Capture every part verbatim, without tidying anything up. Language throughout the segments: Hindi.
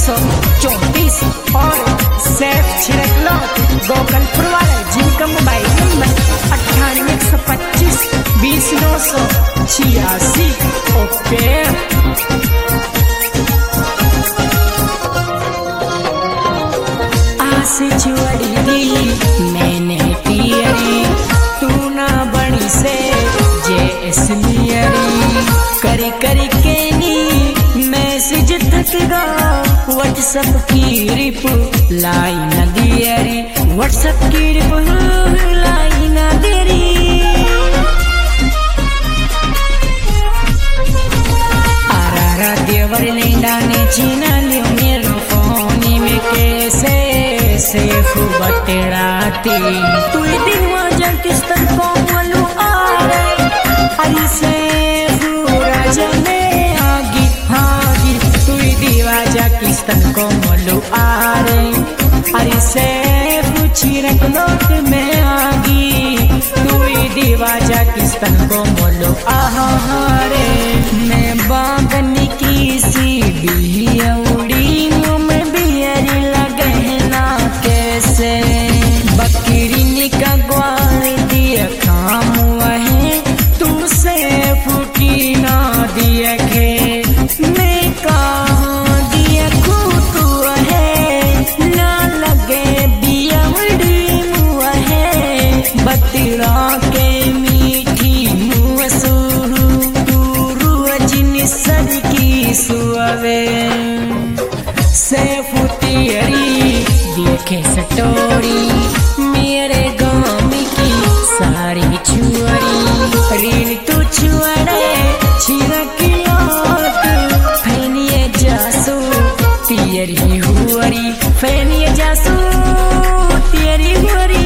सौ चौंतीस और सैफ छिड़कलो गोकलपुर वाले, जिनका मोबाइल नंबर अट्ठानवे एक सौ पच्चीस बीस नौ सौ छियासी। ओके आसे जुड़ी दी मैंने तियरी, तू ना बनी से जे इसलियरी, करी करी के नी मैसेज थक गा, व्हाट्सएप की रिप लाई न दियरी, व्हाट्सएप की रिप लाई न देरी। आरारा देवर लेंडा ने चीना लियो मेरो फोन में कैसे सेफ बतराती, तू दिनवा जब किस तक को मलू आ रे, अरे सेफ राजने आगी आगी, तू दीवा जा किस तक को मलू आ रे, अरे सेफ छिरक लोट में आगी, तू दीवा जा किस तक को मलू आ रे। मैं बागनी की सी भी उड़ी में बियरी लगहना कैसे, बकरी निका ग्वाल दिया काम वहे, तुमसे फूटी ना दिया खे, मैं कहाँ दिया खूटू है, ना लगे बिया उड़ी मुआ है, बतरा के मीठी मुआ सुरू तुरू जिन सर की सुअवे, सैफ तियरी देखे सटोरी, मेरे गाँव की सारी छुअरी, रील तू छुअरे छिरकियोट, फैनिए जासू तियरी हुअरी, फैनिए जासू तियरी हुअरी।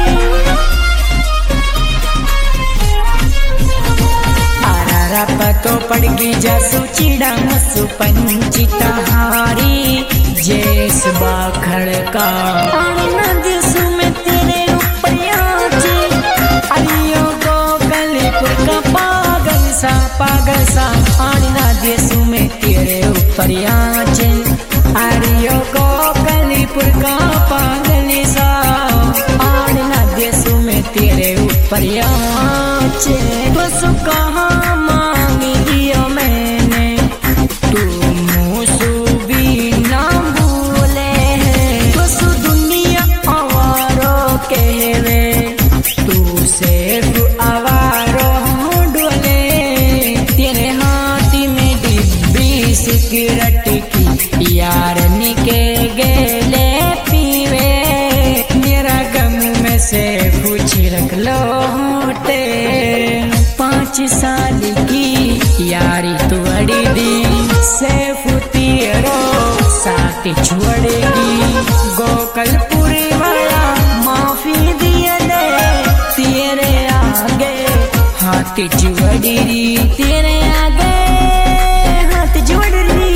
आरारा पतो पड़गी जासू चिड़ा मसू पंचिता हारी, जैस बाखड़ का आना दिसू में तेरे ऊपर आचे, अरियो को गलीपुर का पागल सा पागल सा, आना दिसू में तेरे ऊपर आचे, अरियो को गलीपुर का पागल सा, आना दिसू में तेरे ऊपर आचे। बस कहाँ मांगी दियो मैंने, तू मुझसे भी ना भूले, बस दुनिया आवारों कहवे, तू सिर्फ आवारों डोले, तेरे हाथ में डिब्बी सिगरेट की यार निके गेले पीवे, मेरा गम में से पूछ रख लो होते, पाँच साल की यारी तू अड़ी दी, सैफ तेरो साथ छोड़ेगी, गोकलपुरी वाला माफी दिया दे, तेरे आगे हाथ जोड़ी, तेरे आगे हाथ जोड़ी।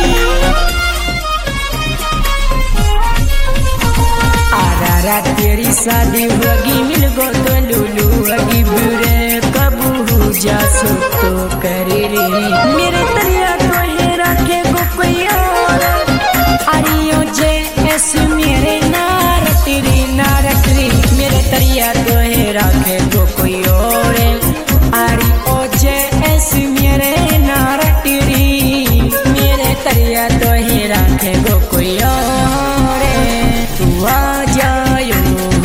आरारा तेरी शादी होगी मिल गो तो लुलू होगी, बुरे कबू जासो तो करे रे, मेरे तरिया तो है रखे गो कोई और, अरियो जे एस मेरे नारट री नारट री, मेरे तरिया तो है रखे गो कोई और, अरियो जे एस मेरे नारट री, मेरे तरिया तो है रखे गो कोई और, तू आ जायो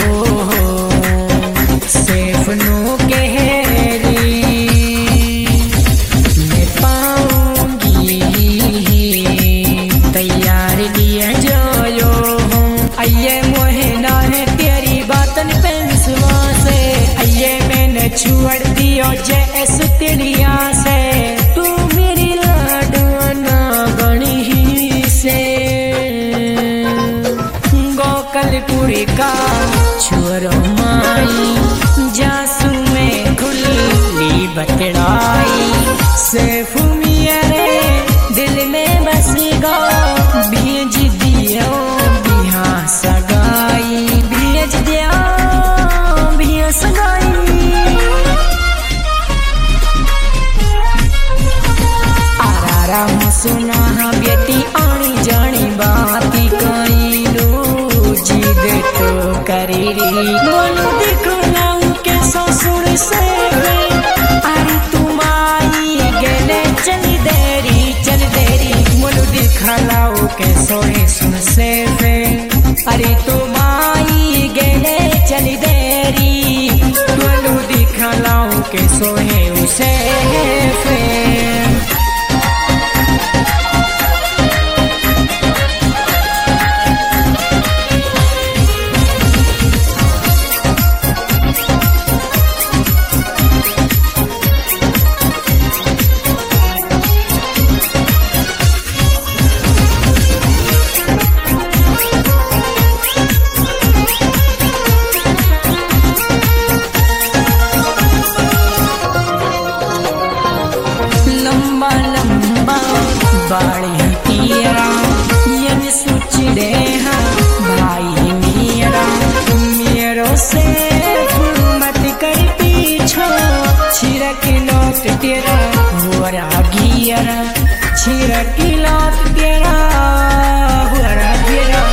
सैफ नो कहरी, मैं पाऊंगी तैयार दिया जायो, आइए मोहना है तेरी बातन पे विश्वास है, आइए मैंने छोड़ दियो जैस तेरिया से, तू मेरी लाडवाना बनी ही से, गोकलपुरी का छोरो माई, जासू में खुली बतड़ाई, सैफ मेरे दिल में बस गो, भेज दियो बिहा सगाई, भेज दियो बिहा सगाई। आरारा सुना बेटी आनी जानी बा बोलू दिखलाऊ के ससुर से अरे तुम आई गेले चल देरी चल देरी बोलू दिखलाऊ के सोहे सुन से अरे तुम आई गेले चल देरी बोलू दिखलाऊ के सोहे उसे बाड़ी पियरा ये सुचड़े भाई मेरा मेरो से मत कर पीछो छिरक लौट तेरा हुआ गियरा छिरक लौट तेरा हुआ गियरा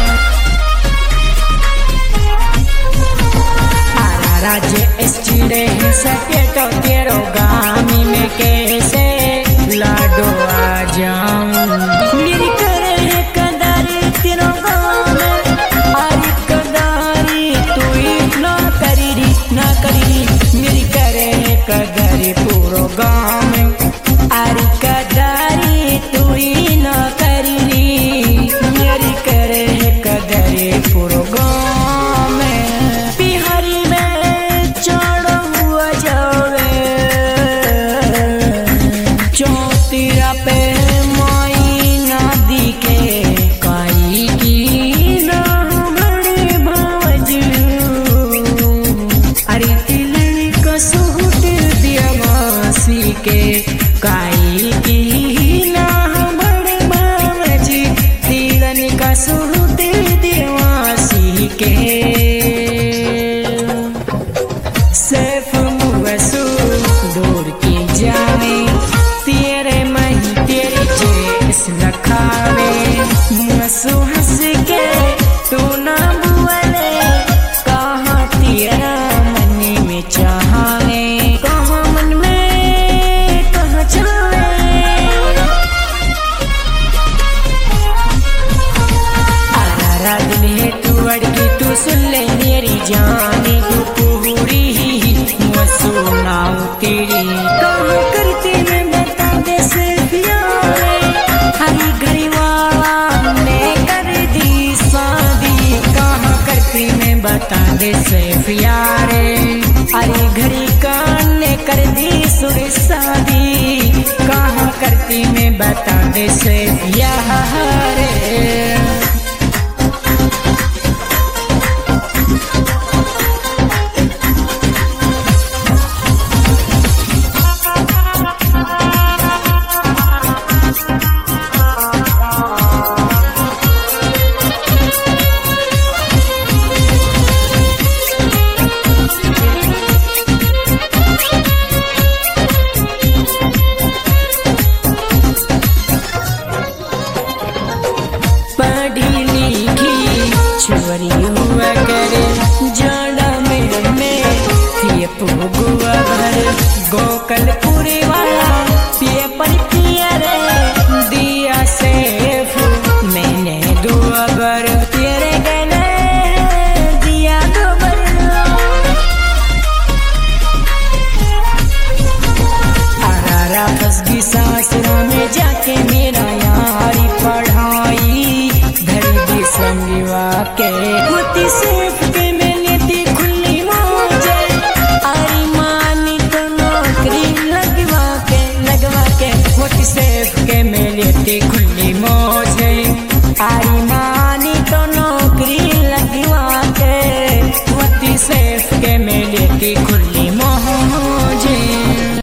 राज्य चिड़े सके तो तेरो गामी में कैसे लाडो आ जाऊं मेरी करे है कदारी तेरो गाँव में अरे कदारी तू ना करी ना करी मेरी करे है कदारी पूरो गाँव में अरे कदारी तू ना करी मेरी करे है कदारी पूरो गाँव में बिहारी में चढ़ हुआ जावे चौतीरा पे माई नदी के काई की ना बड़े भावजू अरे तिलनी का सूट दिया मासी के काई की ना बड़े भावजी तिलनी का सूट दिया मासी के सिर्फ मुवसू दूर की जावे तेरे मही तेरी जेस लखावे मुवसू हंस के तू ना बुअले कहाँ तेरा मन में चाहवे कहाँ मन में कहाँ चाहे आरा दिल है तू अड़गी तू सुन ले मेरी जाने तू पूरी सुनाऊ तेरी कहाँ करती मैं बता दे सिर्फ यारे हरी घड़ी वाला ने कर दी शादी कहाँ करती मैं बता दे सिर्फ यारे हरी घड़ी कान ने कर दी सुर शादी कहाँ करती मैं बता दे सिर्फ यारे छुरी हुआ करे जाड़ा में में पिए पुगुआ भर गोकलपुरी वाला पिए पर पिया रे दिया सेफ मैंने दुआ बर तेरे गले दिया गोबर आरा फसगी सासरा में जाके मेरा यारी पढ़ाई धरी दी संगीवा के मोती सेफ के मैंने दी खुली मौजे अरे मानी तो नौकरी लगवा के लगवा के मोती से